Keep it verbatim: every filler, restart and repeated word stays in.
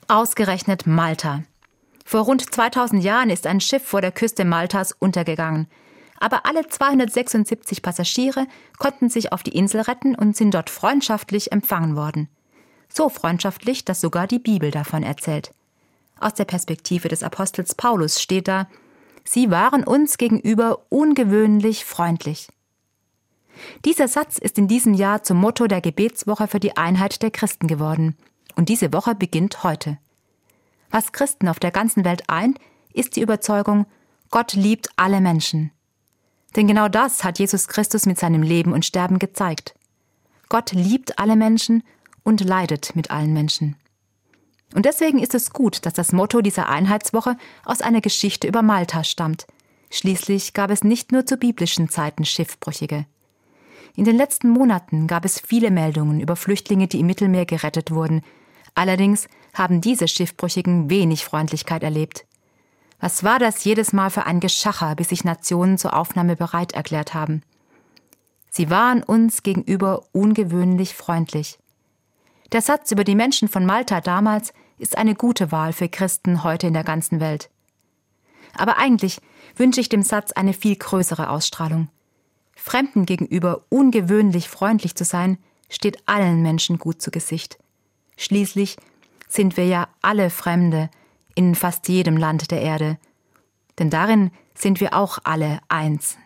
Ausgerechnet Malta. Vor rund zweitausend Jahren ist ein Schiff vor der Küste Maltas untergegangen. Aber alle zweihundertsechsundsiebzig Passagiere konnten sich auf die Insel retten und sind dort freundschaftlich empfangen worden. So freundschaftlich, dass sogar die Bibel davon erzählt. Aus der Perspektive des Apostels Paulus steht da: Sie waren uns gegenüber ungewöhnlich freundlich. Dieser Satz ist in diesem Jahr zum Motto der Gebetswoche für die Einheit der Christen geworden. Und diese Woche beginnt heute. Was Christen auf der ganzen Welt eint, ist die Überzeugung, Gott liebt alle Menschen. Denn genau das hat Jesus Christus mit seinem Leben und Sterben gezeigt. Gott liebt alle Menschen und leidet mit allen Menschen. Und deswegen ist es gut, dass das Motto dieser Einheitswoche aus einer Geschichte über Malta stammt. Schließlich gab es nicht nur zu biblischen Zeiten Schiffbrüchige. In den letzten Monaten gab es viele Meldungen über Flüchtlinge, die im Mittelmeer gerettet wurden. Allerdings haben diese Schiffbrüchigen wenig Freundlichkeit erlebt. Was war das jedes Mal für ein Geschacher, bis sich Nationen zur Aufnahme bereit erklärt haben? Sie waren uns gegenüber ungewöhnlich freundlich. Der Satz über die Menschen von Malta damals ist eine gute Wahl für Christen heute in der ganzen Welt. Aber eigentlich wünsche ich dem Satz eine viel größere Ausstrahlung. Fremden gegenüber ungewöhnlich freundlich zu sein, steht allen Menschen gut zu Gesicht. Schließlich sind wir ja alle Fremde in fast jedem Land der Erde. Denn darin sind wir auch alle eins.